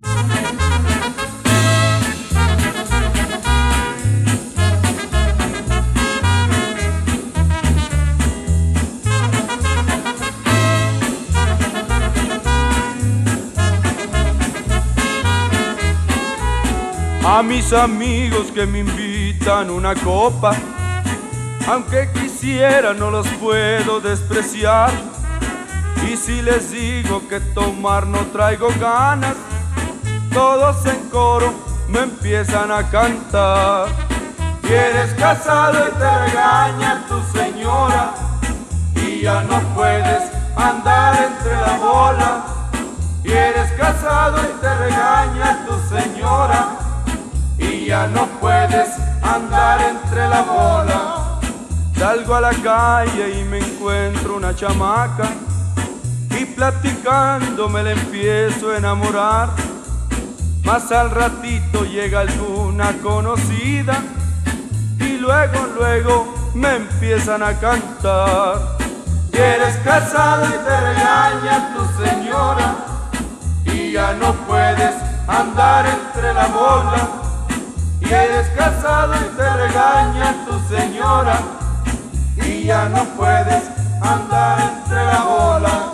A mis amigos que me invitan una copa, aunque quisiera no los puedo despreciar. Y si les digo que tomar no traigo ganas, todos en coro me empiezan a cantar. Y eres casado y te regaña tu señora, y ya no puedes andar entre la bola. Y eres casado y te regaña tu señora, y ya no puedes andar entre la bola. Salgo a la calle y me encuentro una chamaca, y platicando me la empiezo a enamorar. Más al ratito llega alguna conocida, y luego me empiezan a cantar. Y eres casado y te regaña tu señora, y ya no puedes andar entre la bola. Y eres casado y te regaña tu señora, y ya no puedes andar entre la bola.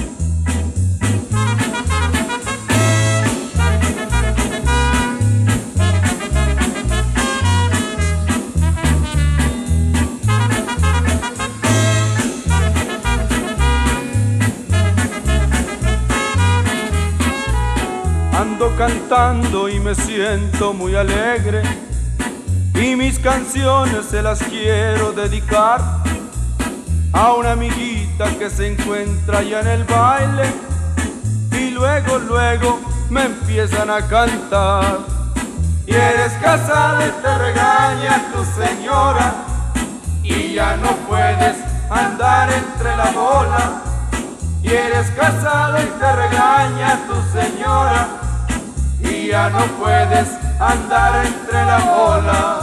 Ando cantando y me siento muy alegre, y mis canciones se las quiero dedicar a una amiguita que se encuentra allá en el baile. Y luego me empiezan a cantar. Y eres casado y te regaña tu señora, y ya no puedes andar entre la bola. Y eres casado y te regaña tu señora, y ya no puedes andar entre la bola.